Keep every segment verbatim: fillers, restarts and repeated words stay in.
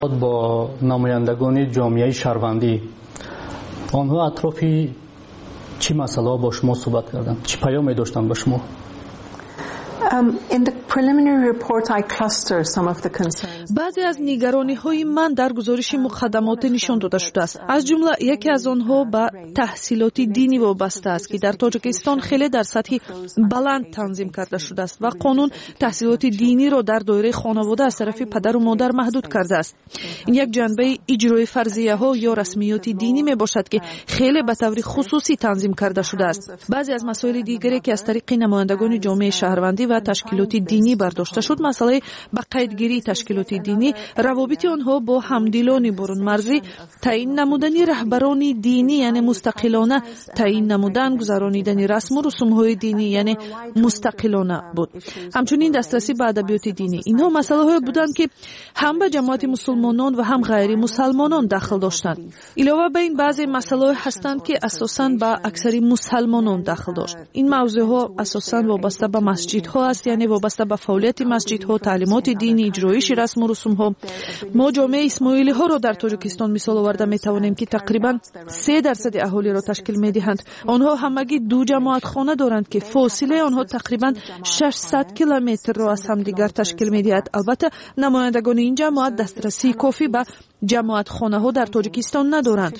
با نمایندگان جامعه شهروندی آنها اطرافی چی مسئله با شما صحبت کردند؟ چی پیامی داشتند با شما؟ Um, in the preliminary report, I cluster some of the concerns. بعضی از نگرانی‌های من در گزارش مقدمات نشان داده شده است. از جمله یکی از آنها به تحصیلات دینی وابسته است که در تاجیکستان خیلی در سطح بلند تنظیم کرده شده است و قانون تحصیلات دینی را در دایره خانواده از طرف پدر و مادر محدود کرده است. این یک جنبه اجرای فرضیه‌ها یا رسمیات دینی میباشد که خیلی به طور خصوصی تنظیم کرده شده است. بعضی از مسائل دیگری که از طریق نمایندگان جامعه شهروندی و تشکیلات دینی برداشته شد، مسئله به قیدگیری تشکیلات دینی، روابط آنها با همدلان برون مرزی، تعیین نمودن رهبران دینی یعنی مستقلانه تعیین نمودن، گذرانیدن رسم و رسوم‌های دینی یعنی مستقلانه بود. همچنین دسترسی به ادبیات دینی. اینها مسائلی بودند که هم به جماعت مسلمانان و هم غیر مسلمانان دخل داشتند. علاوه بر این بعضی مسائل هستند که اساساً به اکثر مسلمانان دخل داشت. این موضوعها اساساً وابسته به مسجدها است، یعنی وابسته به فعالیت مسجدها، تعلیمات دینی، اجرایش رسم و رسوم ها. ما جامعه اسماعیلی ها را در تاجیکستان مثال آورده می توانیم که تقریبا سه درصد اهالی را تشکیل می دهند. آنها همگی دو جماعت خانه دارند که فاصله آنها تقریبا ششصد کیلومتر را از همدیگر تشکیل می دهد. البته نمایندگان این جماعت دسترسی کافی به جماعت خانه ها در تاجیکستان ندارند.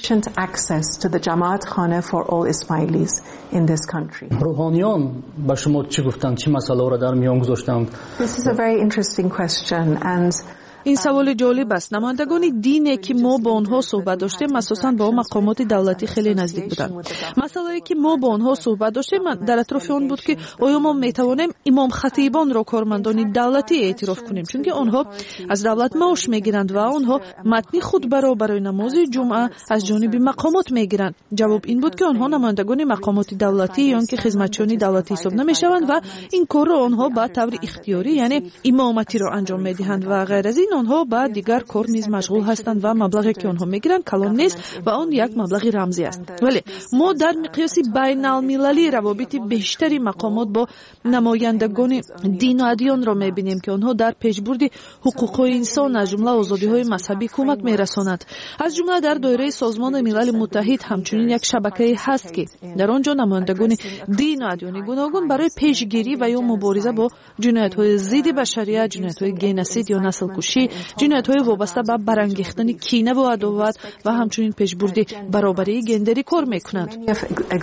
روحانیان با شما چی گفتند؟ چی مسئله را در میان گذاشتند؟ This is a very interesting question and این سوال جالب است. نمایندگان دینی که ما با آنها صحبت داشتیم اساساً با مقامات دولتی خیلی نزدیک بودند. مسئله‌ای که ما با آنها صحبت داشتیم در اطراف آن بود که آیا ما میتوانیم امام خطیبان را کارمندان دولتی اعتراف کنیم، چون که آنها از دولت معاش میگیرند و آنها متن خطبه را برای نماز جمعه از جانب مقامات میگیرند. جواب این بود که آنها نمایندگان مقامات دولتی یا که خدمتچیان دولتی حساب نمیشوند و این کار را آنها به طور اختیاری یعنی امامتی را انجام میدهند و غیر از این آنها با دیگر کار نیز مشغول هستند و مبلغی که آنها میگیرند کلان نیست و آن یک مبلغ رمزی است. ولی ما در مقیاس بین المللی روابط بیشتری مقامات با نمایندگان دین و ادیان را میبینیم که آنها در پیشبرد حقوق انسان از جمله آزادی‌های مذهبی کمک میرسانند. از جمله در دایره سازمان ملل متحد همچنین یک شبکه هست که در آنجا نمایندگان دین و ادیان گوناگون برای پیشگیری و یا مبارزه با جنایت‌های ضد بشریت، جنایت‌های گینسید یا نسل کشی، جنایت‌های وابسته به برانگیختن کینه و عداوت و همچنین پیشبرد برابری گندری کار می‌کنند.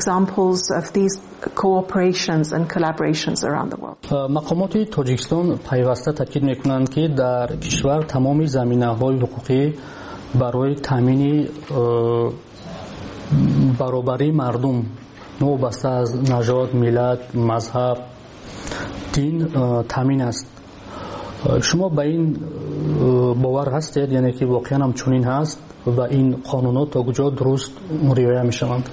مقامات تاجیکستان پیوسته تاکید می‌کنند که در کشور تمام زمینه‌های حقوقی برای تامین برابری مردم وابسته از نژاد، ملت، مذهب، دین تامین است. شما به این باور هستید یعنی که واقعا هم چنین هست و این قانونات تا کجا درست رعایت میشوند؟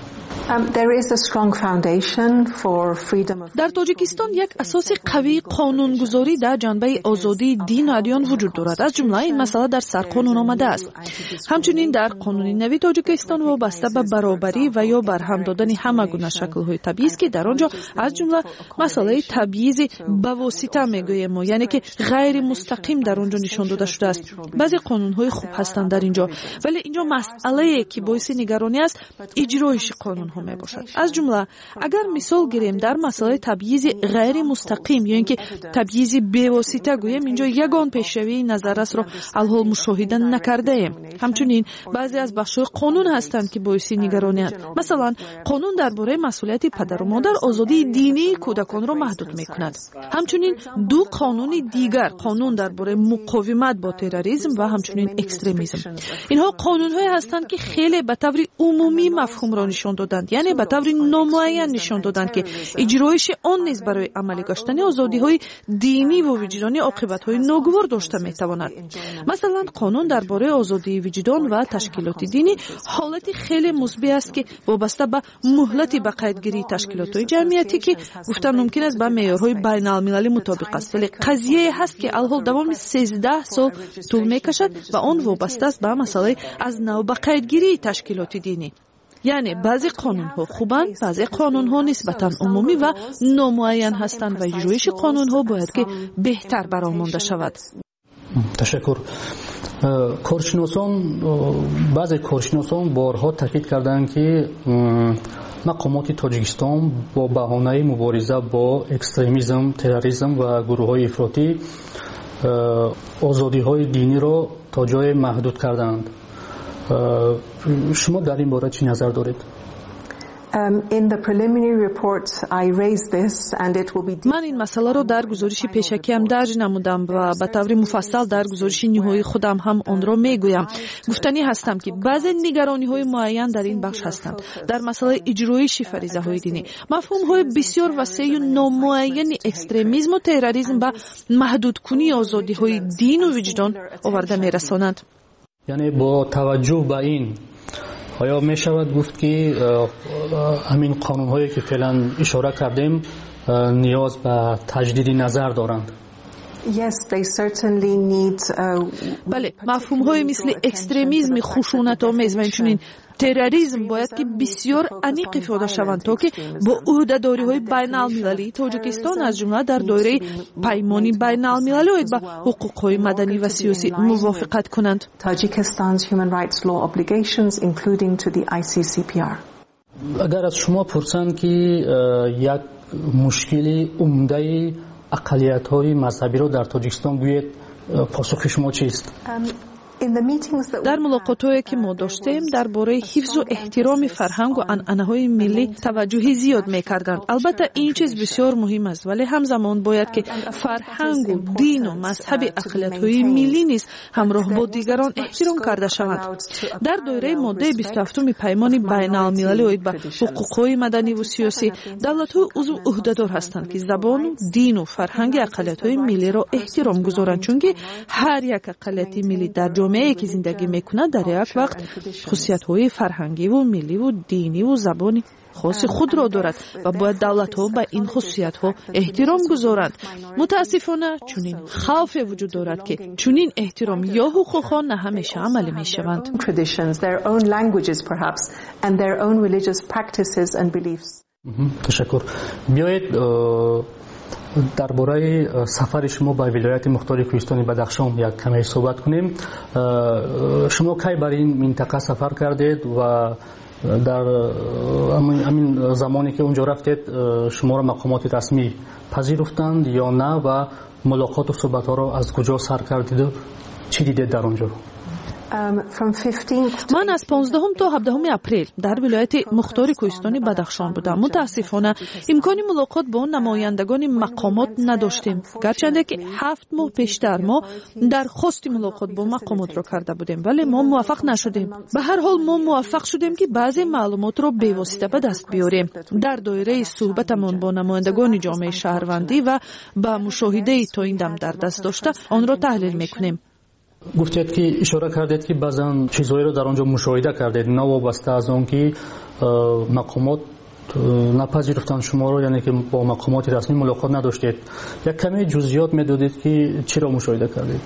در تاجیکستان یک اساس قوی قانونگذاری در جنبه آزادی دین و ادیان وجود دارد. از جمله این مسئله در سرقانون آمده است. همچنین در قانون نوی تاجیکستان وابسته به برابری و یا برهم دادن همه گونه شکل‌های تبعیض که در آنجا از جمله مسئله تبعیض به واسطه میگوییم ما، یعنی که غیر مستقیم در آنجا نشان داده شده است. بعضی قانون‌های خوب هستند در اینجا، ولی اینجا مسئله که باعث نگرانی است اجرایش قانون ها می باشد. از جمله اگر مثال گیریم در مسئله تبعیض غیر مستقیم یا اینکه تبعیض به واسطه گوییم، اینجا یگان پیشروی نظررس را الحال مشاهده نکرده ایم. همچنین بعضی از بخش‌های قانون هستند که باعث نگرانی است. مثلا قانون درباره مسئولیت پدر و مادر آزادی دینی کودکان را محدود می‌کند. همچنین دو قانون دیگر، قانون درباره مقاومت با تروریسم و همچنین اکستریمیسم. اینها قانون‌هایی هستند که خیلی به طور عمومی مفهوم را نشان دادند، یعنی به طور نامعین نشان دادند که اجرایش آن نیز برای عملی گشتن آزادی‌های دینی و وجدانی عاقبت‌های ناگوار داشته می‌تواند. مثلا قانون درباره آزادی وجدان و تشکیلات دینی حالت خیلی مثبت است که وابسته به مهلت به قیدگیری تشکیلات‌های جمعیتی که گفتن ممکن است با معیارهای بین‌المللی مطابق است، ولی قضیه هست که الحال دوام سیزده سال طول می‌کشد و آن وابسته است به مسئله از نو به قیدگیری تشکیلات دینی. یعنی بعضی قانون‌ها خوبند، بعضی قانون‌ها نسبتاً عمومی و نامعین هستند و اجرایش قانون‌ها باید که بهتر برآورده شود. تشکر. کارشناسان بعضی کارشناسان بارها تاکید کردند که مقامات تاجیکستان با بهانه مبارزه با اکستریمیسم، تروریسم و گروه‌های افراطی آزادی‌های دینی را تا جای محدود کردند. شما در این باره چی نظر دارید؟ Um, in the preliminary report, I raised this and it will be. من این مسئله رو در گزارش پیشکیم درج نمودم و به طور مفصل در گزارش نهایی خودم هم آن را میگویم. گفتنی هستم که بعضی نگرانی‌های معین در این بخش هستند. در مسئله اجرایش فریضه‌های دینی، مفهوم‌های بسیار وسیع و نامعین اکستریمیسم و تروریسم به محدود کنی آزادی‌های دین و وجدان آورده می‌رسانند. یعنی با توجه به این آیا می شود گفت که همین قانون‌هایی که فعلا اشاره کردیم نیاز به تجدید نظر دارند؟ Yes, they certainly need. Uh, بله، مفهوم‌های مثل اکستریمیسم خشونت‌آمیز و همچنین تروریسم باید که بسیار عمیق افاده شوند تا که با عهده‌داری‌های بین‌المللی تاجیکستان از جمله در دایره پیمانی بین‌المللی با حقوق‌های مدنی و سیاسی موافقت کنند. Tajikistan's human rights law obligations, including to the آی سی سی پی آر. اگر از شما پرسند که یک مشکل عمده اقلیت‌های مذهبی را در تاجیکستان گوید، پاسخ شما چیست؟ در ملاقات‌هایی که ما داشتیم درباره حفظ و احترام فرهنگ و عنعنه‌های ملی توجه زیاد می‌کردند. البته این چیز بسیار مهم است، ولی همزمان باید که فرهنگ و دین و مذهب اقلیت‌های ملی نیز همراه با دیگران احترام کرده شود. در دایره ماده بیست و هفت پیمان بین‌المللی با حقوق‌های مدنی و سیاسی، دولت‌های عضو عهده‌دار هستند که زبان و دین و فرهنگ اقلیت‌های ملی را احترام گذارند، چون که هر یک اقلیت ملی در جامعه که زندگی میکنه در یک وقت خصوصیت‌های فرهنگی و ملی و دینی و زبانی خاص خود را دارد و باید دولت‌ها به این خصوصیت‌ها احترام گذارند. متاسفانه چنین خوف وجود دارد که چنین احترام یا حقوق‌ها نه همیشه عملی می‌شوند. تشکر. بیایید درباره سفر شما به ولایت مختار کوهستان بدخشان یک کمی صحبت کنیم. شما کی برای این منطقه سفر کردید و در همین زمانی که اونجا رفتید شما را مقامات رسمی پذیرفتند یا نه و ملاقات و صحبت ها را از کجا سر کردید و چی دیدید در اونجا؟ من از پانزدهم تا هفدهم اپریل در ولایت مختار کوهستان بدخشان بودم. متاسفانه امکان ملاقات با نمایندگان مقامات نداشتیم، گرچه که هفت ماه پیشتر ما درخواست ملاقات با مقامات را کرده بودیم ولی ما موفق نشدیم. به هر حال ما موفق شدیم که بعضی معلومات را به واسطه به دست بیاریم. در دایره صحبتمان با نمایندگان جامعه شهروندی و با مشاهده تا این دم در دست داشته آن را تحلیل میکنیم. گفتید که اشاره کردید که بعضن چیزهایی رو در آنجا مشاهده کردید نه وابسته از آن که مقامات نپذیرفتن شما رو، یعنی که با مقامات رسمی ملاقات نداشتید. یک کمی جزئیات میدادید که چی را مشاهده کردید؟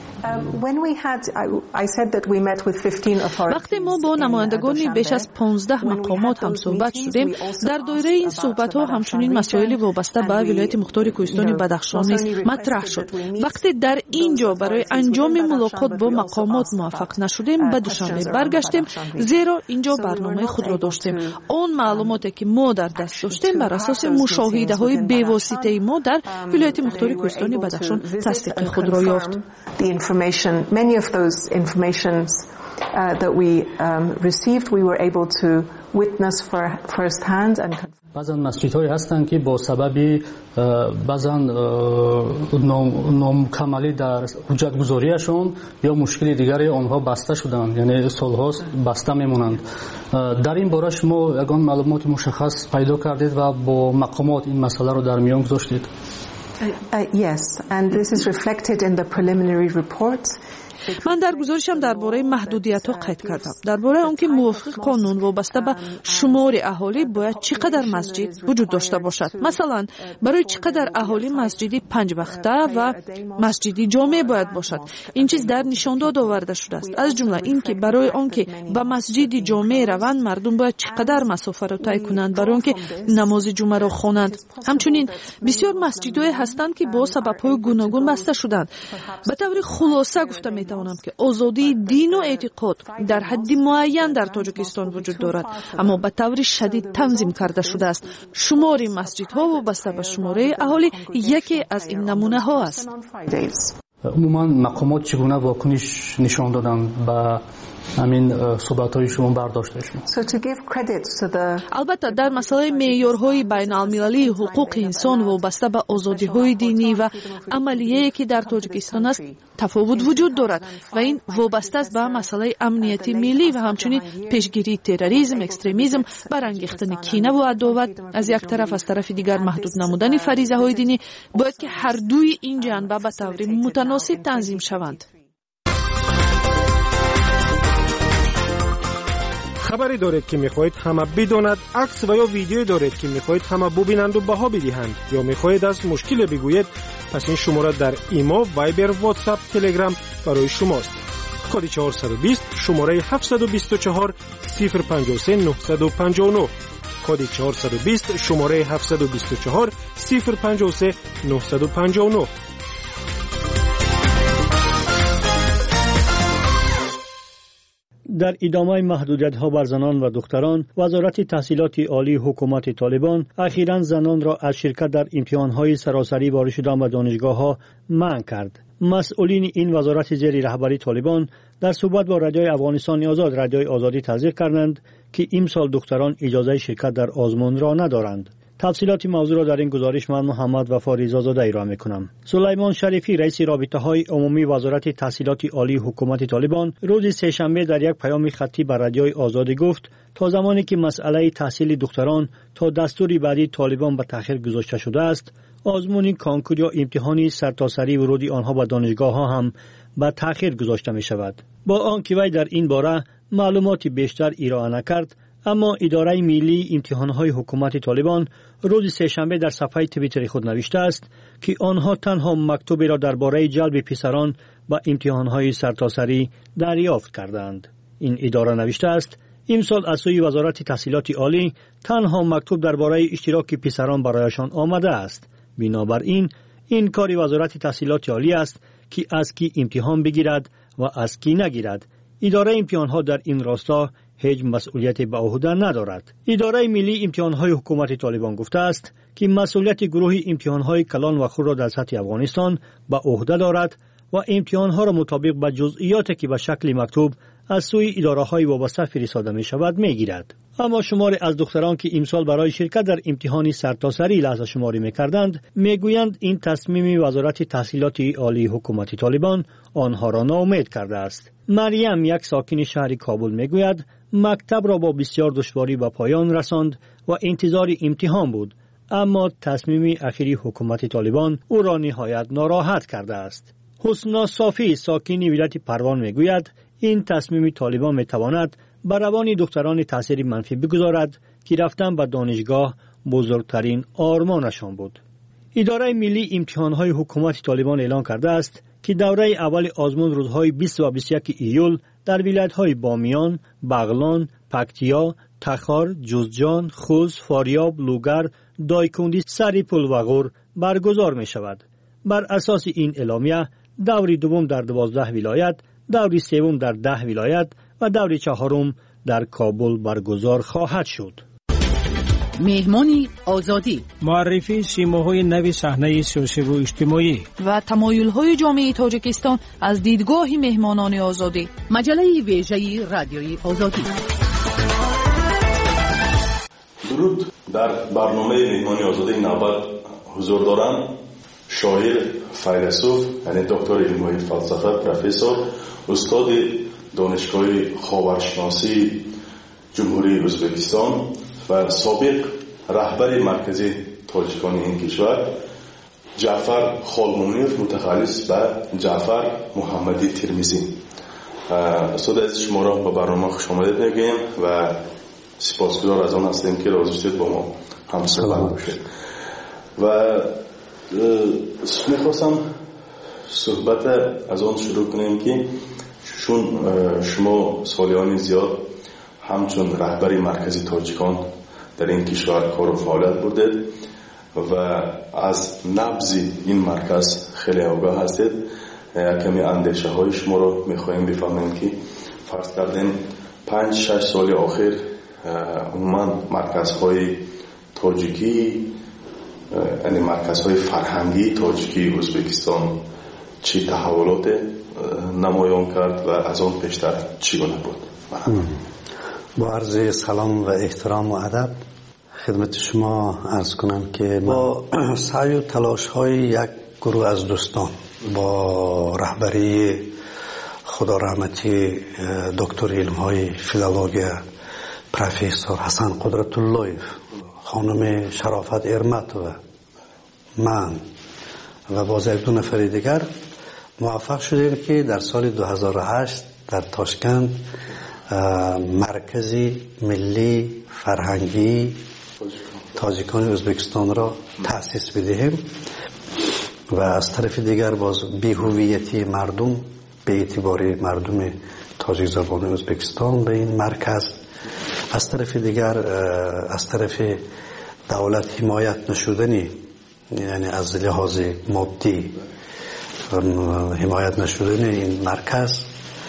وقتی ما با نمایندگان بیش از پانزده مقامات هم صحبت شدیم، در دایره این صحبت ها همچنین مسائل وابسته به ولایت مختار کوهستان بدخشان نیز مطرح شد. وقتی در اینجا برای انجام ملاقات با مقامات موفق نشدیم به دوشنبه برگشتیم، زیرا اینجا برنامه خود را داشتیم. اون معلوماتی که ما در دست داشتیم بر اساس مشاهده های بی‌واسطه ما در ولایت مختار کوهستان بدخشان تصدیق خود را یافت. Many of those informations uh, that we um, received, we were able to witness for first hand and بعضا مسجدهایی هستند که با سبب بعضا نامکملی در حجت گذاریشون یا مشکل دیگری آنها بسته شدند، یعنی سالهاست بسته میمونند. در این باره شما یگان معلومات مشخص پیدا کردید و با مقامات این مسئله رو در میان گذاشتید؟ Uh, yes, and this is reflected in the preliminary report. من در گزارشم درباره محدودیت‌ها قید کردم. درباره آنکه موافق قانون وابسته به شمار اهالی باید چقدر مسجد وجود داشته باشد. مثلا برای چقدر اهالی مسجدی پنج وقته و مسجدی جامع باید باشد. این چیز در نشانداد آورده شده است. از جمله اینکه برای آنکه به مسجدی جامع روند مردم باید چقدر مسافت را طی کنند برای آنکه نماز جمعه را خوانند. همچنین بسیار مسجدهای هستند که با سبب‌های گوناگون بسته شدند. به طور خلاصه گفته می‌توانم میتوانم که آزادی دین و اعتقاد در حد معین در تاجیکستان وجود دارد، اما به طور شدید تنظیم کرده شده است. شمار مسجدها وابسته به شماره اهالی یکی از این نمونه ها است. عموما مقامات چگونه واکنش نشان دادن به همین صحبت‌های شما برداشته شما؟ البته در مسئله معیارهای بین المللی حقوق انسان وابسته به آزادی‌های دینی و عملیه که در تاجیکستان است تفاوت وجود دارد و این وابسته است به مسئله امنیت ملی و همچنین پیشگیری تروریسم، اکستریمیسم، برانگیختن کینه و عداوت از یک طرف، از طرف دیگر محدود نمودن فریضه‌های دینی. باید که هر دوی این جنبه به طور متناسب تنظیم شوند. خبری دارید که میخواهید همه بداند، عکس و یا ویدیویی دارید که میخواهید همه ببینند و بها بدهند، یا میخواهید از مشکل بگویید، پس این شماره در ایما، وایبر، واتساپ، تلگرام برای شماست. کد چهارصد و بیست شماره هفتصد و بیست و چهار صفر پنجاه و سه نهصد و پنجاه و نه. کد چهارصد و بیست شماره هفتصد و بیست و چهار صفر پنجاه و سه نهصد و پنجاه و نه. در ادامه محدودیت‌ها بر زنان و دختران، وزارت تحصیلات عالی حکومت طالبان اخیراً زنان را از شرکت در امتحان‌های سراسری وارد شدن به دانشگاه‌ها منع کرد. مسئولین این وزارت زیر رهبری طالبان در صحبت با رادیوی افغانستان آزاد رادیوی آزادی تذکر کردند که امسال دختران اجازه شرکت در آزمون را ندارند. تفصیلات موضوع را در این گزارش من محمد وفا رضازاده ارائه می‌کنم. سلیمان شریفی رئیس رابطه‌های عمومی وزارت تحصیلات عالی حکومت طالبان روز سه‌شنبه در یک پیام خطی به رادیوی آزادی گفت تا زمانی که مسئله تحصیل دختران تا دستور بعدی طالبان به تأخیر گذاشته شده است، آزمون کانکور یا امتحانی سرتاسری ورود آنها به دانشگاه‌ها هم به تأخیر گذاشته می‌شود. با آنکه وی در این باره معلوماتی بیشتر ارائه نکرد، اما اداره ملی امتحانهای حکومت طالبان روز سه‌شنبه در صفحه توییتر خود نوشته است که آنها تنها مکتوبی را درباره جلب پسران به امتحانهای سرتاسری دریافت کردند. این اداره نوشته است امسال از سوی وزارت تحصیلات عالی تنها مکتوب درباره اشتراک پسران برایشان آمده است. بنابراین این کار وزارت تحصیلات عالی است که از کی امتحان بگیرد و از کی نگیرد. اداره امتحانها در این راستا هیچ مسئولیت به عهده ندارد. اداره ملی امتحانهای حکومت طالبان گفته است که مسئولیت گروه امتحانهای کلان و خود را در سطح افغانستان به عهده دارد و امتحانها را مطابق به جزئیاتی که به شکل مکتوب از سوی اداره‌های وابسته فرستاده می شود می گیرد. اما شماری از دختران که امسال برای شرکت در امتحانی سرتاسری لحظه شماری می کردند می گویند این تصمیم وزارت تحصیلات عالی حکومت طالبان آنها را ناامید کرده است. مریم، یک ساکن شهر کابل، می گوید مکتب را با بسیار دشواری به پایان رساند و انتظار امتحان بود، اما تصمیم اخیری حکومت طالبان او را نهایت ناراحت کرده است. حسنا صافی، ساکن ولایت پروان، می گوید این تصمیم طالبان می تواند بر روان دختران تاثیر منفی بگذارد که رفتن به دانشگاه بزرگترین آرمانشان بود. اداره ملی امتحانهای حکومت طالبان اعلان کرده است که دوره اول آزمون روزهای بیست و بیست و یک ایول در ولایت‌های بامیان، بغلان، پکتیا، تخار، جوزجان، خوست، فاریاب، لوگر، دایکندی، سریپل و غور برگزار می شود. بر اساس این اعلامیه دوری دوم در دوازده ولایت، دوری سوم در ده ولایت و دوری چهارم در کابل برگزار خواهد شد. مهمانی آزادی، معرفی سیماهای نوی صحنه سیاسی و اجتماعی و تمایل‌های جامعه تاجیکستان از دیدگاه مهمانان آزادی. مجله ویژه رادیوی آزادی. درود. در برنامه مهمانی آزادی این نوبت حضور دارم شاعر، فیلسوف، یعنی دکتر علم فلسفه، پروفسور، استاد دانشگاه خاورشناسی جمهوری ازبکستان و سابق رهبر مرکزی تاجیکان این کشور، جعفر خالمونیف، متخصص به جعفر محمدی ترمیزی. استاد عزیز، شما را به برنامه خوش آمدید میگیم و سپاسگزار از آن هستیم که راضی شدید با ما هم صحبت باشید. و میخواستم صحبت از آن شروع کنیم که چون شما سالیان زیاد همچون رهبری مرکزی تاجیکان در این کشور کار و فعالیت بودید و از نبض این مرکز خیلی آگاه هستید کمی اندیشه های شما رو میخوایم بفهمیم که فرض کردیم پنج شش سال آخر عموما مرکزهای تاجیکی یعنی مرکزهای فرهنگی تاجیکی ازبکستان چی تحولات نمایان کرد و از آن پیشتر چگونه بود؟ با عرض سلام و احترام و ادب خدمت شما عرض کنم که با سعی و تلاش های یک گروه از دوستان با رهبری خدا رحمتی دکتر علم های فیلولوژی پروفسور حسن قدرت الله، خانم شرافت ارمت و من و باز یک دو نفر دیگر موفق شدیم که در سال دو هزار و هشت در تاشکند مرکزی ملی فرهنگی تاجیکان ازبکستان را تأسیس بدهیم و از طرف دیگر باز بی‌هویتی مردم به اعتبار مردم تاجیک زبان ازبکستان به این مرکز، از طرف دیگر از طرف دولت حمایت نشدنی یعنی از لحاظ مادی حمایت نشدن این مرکز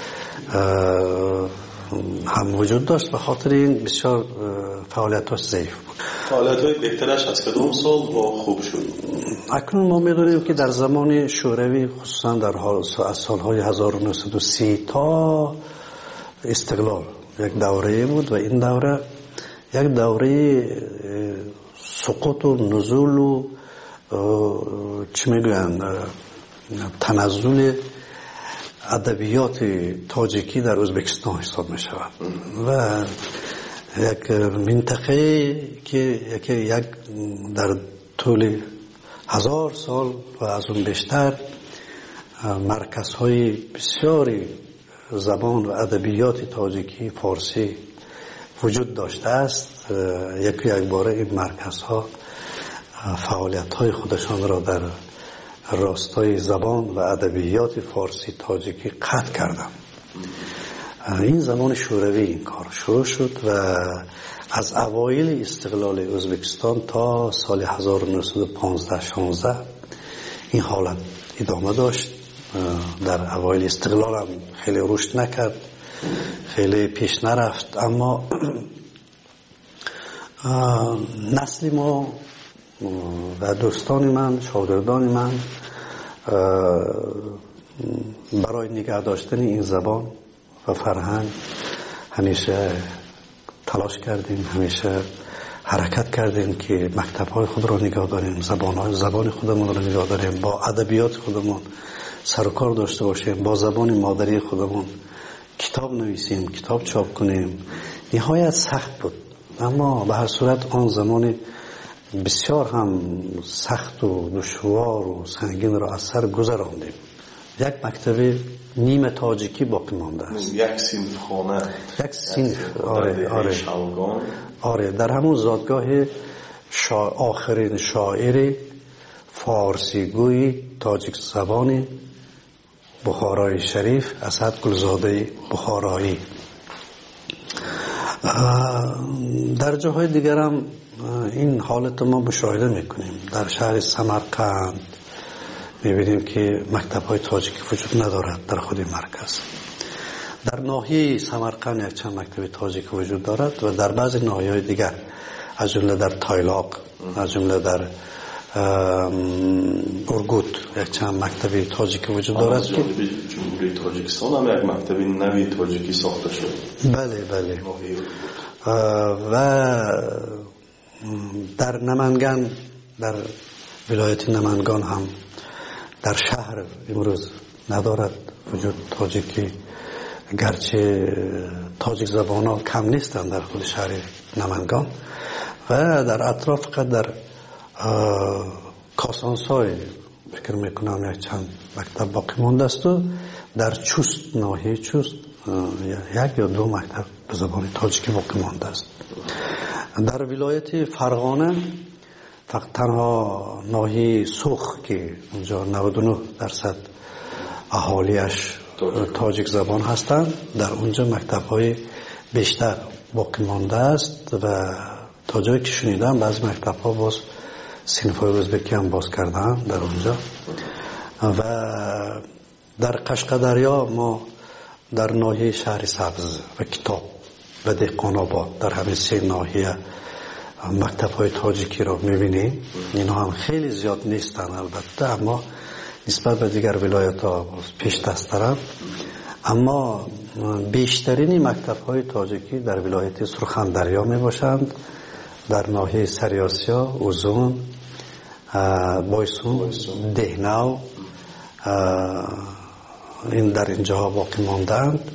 هم وجود داشت. به خاطر این بسیار فعالیتاش ضعیف بود. فعالیت‌های بهترش از کدام سال با خوب شد؟ اکنون ما می‌دونیم که در زمان شوروی خصوصا در از سال‌های هزار و نهصد و سی تا استقلال یک دوره بود و این دوره یک دوره سقوط و نزول و چی میگویند تنزل ادبیات تاجیکی در ازبکستان حساب می شود و یک منطقه که یک در طول هزار سال و از اون بیشتر مرکزهای بسیاری زبان و ادبیات تاجیکی فارسی وجود داشته است. یک یک باره این مرکزها فعالیت‌های خودشان را در راستای زبان و ادبیات فارسی تاجیکی قطع کردند. این زمان شوروی این کار شروع شد و از اوایل استقلال ازبکستان تا سال هزار و نهصد و پانزده شانزده این حالت ادامه داشت. در اوایل استقلال هم خیلی رشد نکرد، خیلی پیش نرفت، اما نسل ما و دوستان من، شاگردان من برای نگه داشتن این زبان و فرهنگ همیشه تلاش کردیم، همیشه حرکت کردیم که مکتب‌های خود را نگه داریم، زبان‌های زبان خودمون را نگه داریم، با ادبیات خودمون سر و کار داشته باشیم، با زبان مادری خودمون کتاب نویسیم، کتاب چاپ کنیم. نهایت سخت بود، اما به هر صورت آن زمان بسیار هم سخت و دشوار و سنگین را از سر گذراندیم. یک مکتب نیمه تاجیکی باقی مانده است. یک صنف خانه، یک صنف آره آره آره در همون زادگاه شا... آخرین شاعر فارسی گوی تاجیک زبان بخارای شریف اسد گلزاده بخارایی. در جاهای دیگر هم این حالت ما مشاهده میکنیم. در شهر سمرقند میبینیم که مکتب های تاجیکی وجود ندارد در خود مرکز. در ناحیه سمرقند یک چند مکتب تاجیکی وجود دارد و در بعضی ناحیه های دیگر از جمله در تایلاق، از جمله در ارگوت یک چند مکتب تاجیکی وجود دارد که جمهوری تاجیکستان هم یک مکتب نوی تاجیکی ساخته شد. بله بله. و در نمنگان، در ولایت نمنگان هم در شهر امروز ندارد وجود تاجیکی، گرچه تاجیک زبان ها کم نیستند در خود شهر نمنگان و در اطراف فقط در کاسانسای فکر میکنم یک چند مکتب باقی مانده است و در چوست، ناحیه چوست یک یا دو مکتب به زبان تاجیکی باقی مانده است. در ولایت فرغانه فقط تنها ناحیه سوخ که اونجا نود و نه درصد اهالیش تاجیک زبان هستند، در اونجا مکتب‌های بیشتر باقی مانده است و تا جایی که شنیدم بعضی مکتب‌ها باز صنف‌های ازبکی هم باز کردن در اونجا و در قشقدریا ما در ناحیه شهر سبز و کتاب و دهقان‌آباد در همین سه ناحیه مکتب‌های تاجیکی رو می‌بینیم. اینا هم خیلی زیاد نیستن البته، اما نسبت به دیگر ولایت‌ها پیش دست دارن. اما بیشترین مکتب‌های تاجیکی در ولایت سرخندریا میباشند، در ناحیه سریاسیا، اوزون، بایسون، دهنو، این در اینجاها باقی ماندند.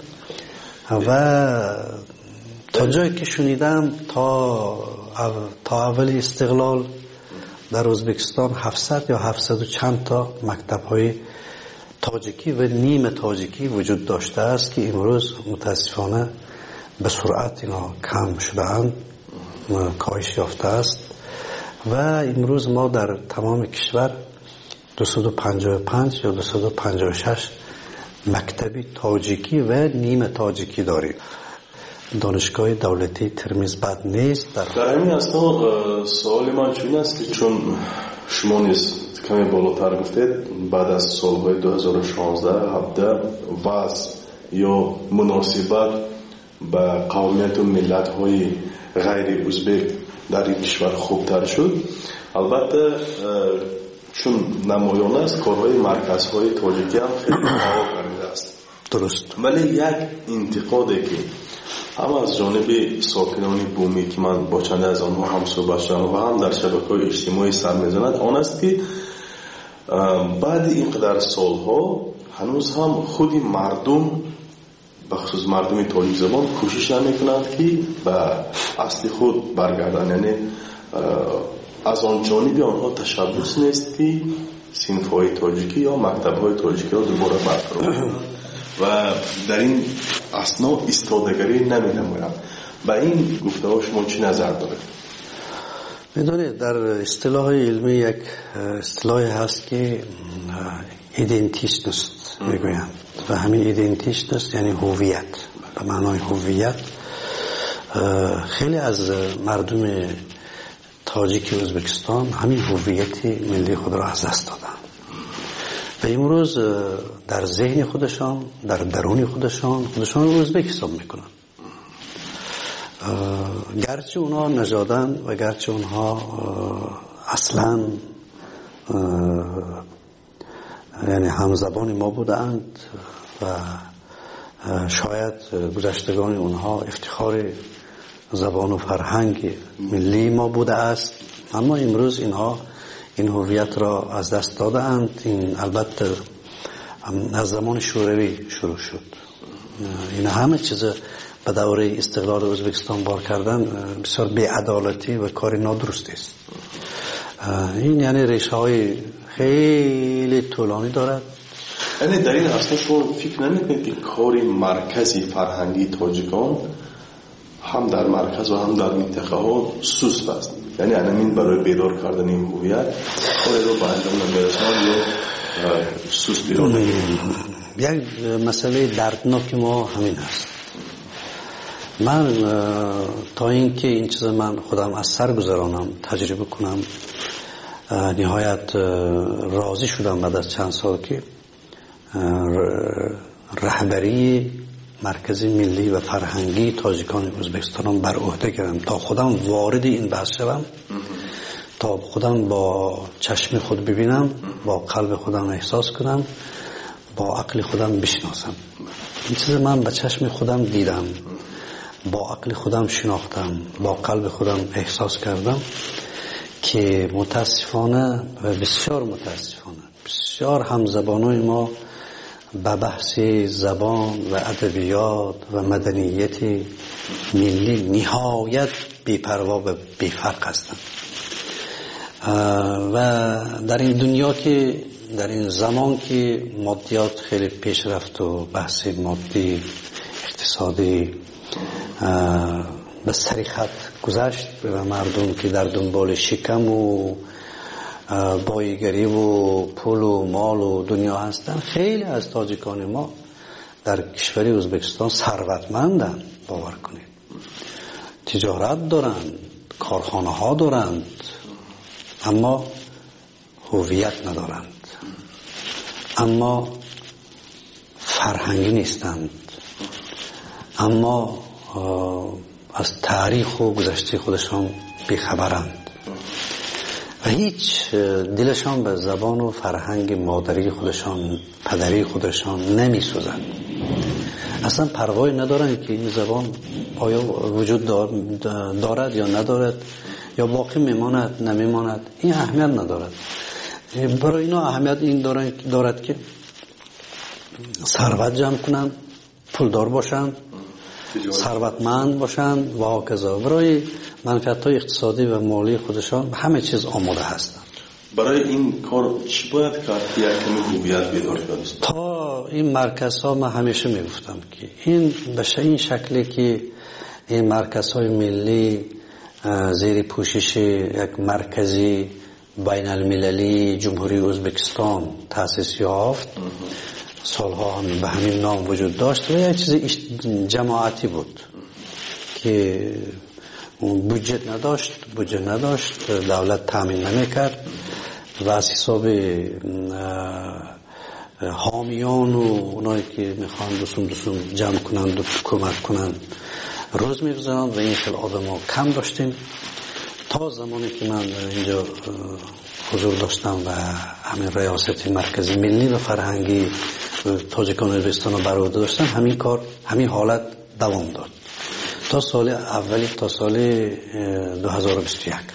و تا جایی که شنیدم تا تا اول استقلال در ازبکستان هفتصد یا هفتصد و چند تا مکتب‌های تاجیکی و نیم تاجیکی وجود داشته است که امروز متاسفانه به سرعت اینا کم شده‌اند، کاهش یافته است و امروز ما در تمام کشور دویست و پنجاه و پنج یا دویست و پنجاه و شش مکتبی تاجیکی و نیم تاجیکی داریم. دانشگاه دولتی ترمیز بد نیست. در, در همین اصلا سوال من چون است که چون شما نیست کمی بالاتر گفتید بعد از سالهای دو هزار و شانزده هفده وضع یا مناسبت به قومیت و ملت های غیر ازبک در این کشور خوبتر شد. البته چون نمایان است کارهای مرکزهای تاجیکی هم خیلی فعال کرده است. درست. ولی یک انتقادی که هم از جانب ساکنان بومی که من با چند از آنها هم صحبت شدم و هم در شبکه‌های اجتماعی سر می‌زند آن است که بعد اینقدر سالها هنوز هم خود مردم بخصوص مردم تاجیک زبان کوشش نمی‌کنند که به اصل خود برگردند، یعنی از آن جانب آنها تشبس نیست که صنف‌های تاجیکی یا مکتب‌های تاجیکی را دوباره برقرار کنند و در این اثنا ایستادگی نمی‌نمایند. با این گفته‌ها شما چی نظر دارید؟ می‌دونید در اصطلاح علمی یک اصطلاحی هست که ایدنتیشنست میگویند و همین ایدنتیشنست یعنی هویت. به معنای هویت خیلی از مردم تاجیک ازبکستان همین هویت ملی خود را از دست دادن و امروز در ذهن خودشان در درون خودشان خودشان رو ازبک حساب میکنن، گرچه اونها نژادن و گرچه اونها اصلا یعنی همزبان ما بودند و شاید گذشتگان اونها افتخار زبان و فرهنگ ملی ما بوده است، اما امروز اینها این هویت را از دست دادند. این البته از زمان شوروی شروع شد. این همه چیز به دوره استقلال ازبکستان بار کردن بسیار بی‌عدالتی و کار نادرستی است. این یعنی ریشه های خیلی طولانی دارد. یعنی در این اصلا شما فکر نمی‌کنید که کار مرکزی فرهنگی تاجیکان هم در مرکز و هم در منطقه ها سوس است؟ یعنی همین برای بیدار کردن این هویت کاری رو به انجام نمی‌رساند یا سوس بیرون؟ یک مسئله دردناک ما همین است. من تا اینکه این چیز من خودم از سر گذرانم تجربه کنم نهایت راضی شدم بعد از چند سال که رهبری مرکز ملی و فرهنگی تاجیکان ازبکستان بر عهده گرفتم تا خودم وارد این بحث شدم، تا خودم با چشم خود ببینم، با قلب خودم احساس کنم، با عقل خودم بشناسم. این چیز من با چشم خودم دیدم، با عقل خودم شناختم، با قلب خودم احساس کردم که متاسفانه و بسیار متاسفانه بسیار همزبانای ما به بحث زبان و ادبیات و مدنیت ملی نهایت بی‌پروا و بی‌فرق هستند و در این دنیا که در این زمان که مادیات خیلی پیش رفت و بحث مادی اقتصادی به سری خط گذشت و مردم که در دنبال شکم و بایگری و پول و مال و دنیا هستن، خیلی از تاجیکان ما در کشور ازبکستان ثروتمندند. باور کنید تجارت دارند، کارخانه ها دارند، اما هویت ندارند، اما فرهنگی نیستند، اما از تاریخ و گذشته خودشان بیخبرند و هیچ دلشان به زبان و فرهنگ مادری خودشان، پدری خودشان نمی سوزند. اصلا پروایی ندارند که این زبان آیا وجود دارد یا ندارد، یا باقی میماند نمیماند، این اهمیت ندارد. برای اینا اهمیت این دارد, دارد که ثروت جمع کنند، پولدار باشند، ثروتمند باشند و هکذا. برای منفعت‌های اقتصادی و مالی خودشان همه چیز آماده هستند. برای این کار چی باید کرد که یکمی هویت بیدار کنید؟ تا این مرکزها من همیشه میگفتم که این به این شکلی که این مرکزهای ملی زیر پوشش یک مرکزی بین المللی جمهوری ازبکستان تأسیس یافت، سالها هم به همین نام وجود داشت و یک چیز جماعتی بود که بودجه نداشت بودجه نداشت دولت تامین نمیکرد و از حساب حامیان و اونایی که میخوان دوستون دوستون جمع کنند و کمک کنند روز میگذارند و این خیلی آدم ها کم داشتیم تا زمانی که من اینجا حضور داشتم و همین ریاست مرکزی ملی و فرهنگی تاجیکان ازبکستان رو بر عهده داشتم. همین کار همین حالت دوام داد تا سال اولی، تا سال دو هزار و بیست و یک.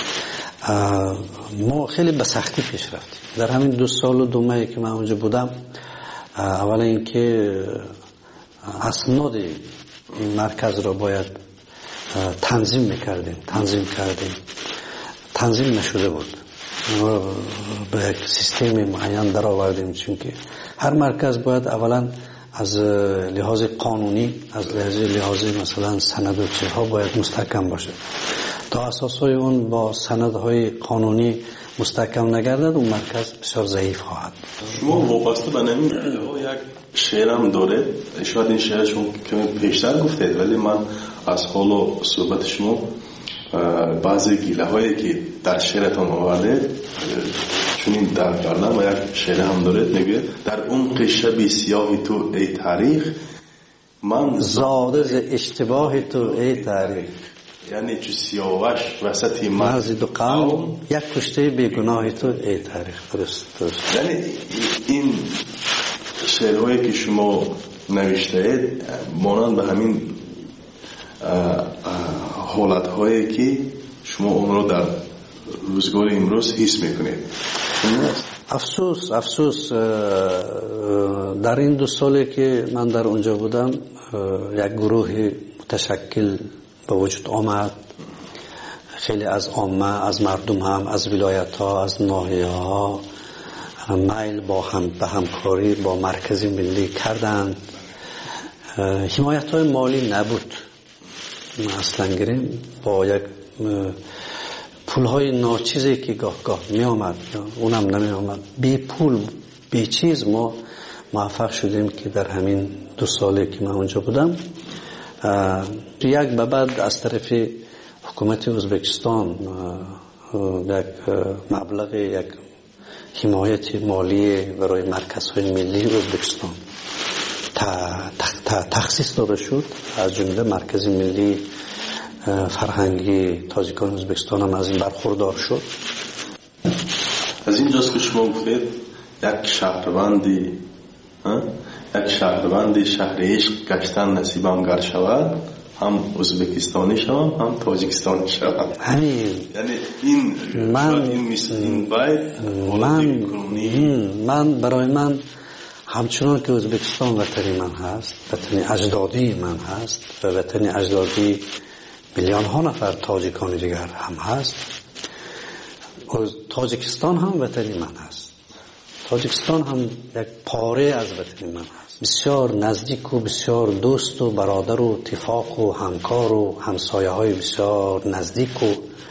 ما خیلی به سختی پیش رفتیم در همین دو سال و دو ماهی که من اونجا بودم. اولا اینکه اسناد این مرکز را باید تنظیم میکردیم تنظیم کردیم تنظیم نشده بود، به یک سیستم معین در آوردیم، چون که هر مرکز باید اولا از لحاظ قانونی، از لحاظ لحاظ مثلا سند و چیزها باید مستحکم باشه. تا اساسای اون با سندهای قانونی مستحکم نگردد اون مرکز بسیار ضعیف خواهد. شما وابسته به نمی یک شعرم داره، شاید این شعر شما کمی پیشتر گفتید ولی من از حال و صحبت شما بعضی گیله هایی که در شعرتان آورده چونین درک کردم و یک شعر هم داره، میگه در عمق شب سیاه تو ای تاریخ من زاده ز اشتباه تو ای تاریخ، یعنی چو سیاوش وسط مرز دو قوم یک کشته بیگناه تو ای تاریخ. درست درست. یعنی این شعرهایی که شما نوشته اید مانند به همین حالتهایی که شما اون رو در روزگار امروز حس میکنید. افسوس افسوس در این دو سالی که من در اونجا بودم یک گروه متشکل به وجود آمد. خیلی از عامه، از مردم هم، از ولایت ها، از ناحیه ها میل با هم به همکاری با مرکز ملی کردند. حمایت های مالی نبود، اصلا گریم با یک پول های ناچیزی که گاه گاه می آمد اونم نمی آمد، بی پول بی چیز ما موفق شدیم که در همین دو ساله که من اونجا بودم یک به بعد از طرف حکومت ازبکستان یک مبلغ یک حمایت مالی برای مرکزهای ملی ازبکستان تخصیص داده شد. از جمله مرکز ملی فرهنگی تاجیکان ازبکستان هم از این برخوردار شد. از اینجاست که شما گفتید یک شهروندی یک شهروندی شهر عشق گشتن نصیبم گر شود، هم ازبکستانی شوم هم تاجیکستانی شوم. همین یعنی این من این این باید من من برای من همچنان که ازبکستان وطنی من هست، وطنی اجدادی من هست و وطنی اجدادی میلیون ها نفر تاجیکان دیگر هم هست، تاجیکستان هم وطنی من هست. تاجیکستان هم یک پاره از وطن من هست، بسیار نزدیک و بسیار دوست و برادر و اتفاق و همکار و همسایه های بسیار نزدیک و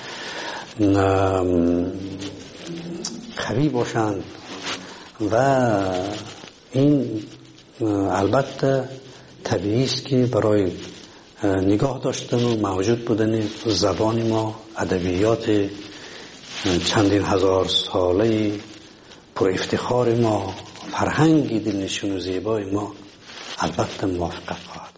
قوی باشند و این البته طبیعی است که برای نگاه داشتن و موجود بودن زبان ما، ادبیات چندین هزار ساله پر افتخار ما فرهنگ دلنشین و زیبای ما البته موافقت خواهد.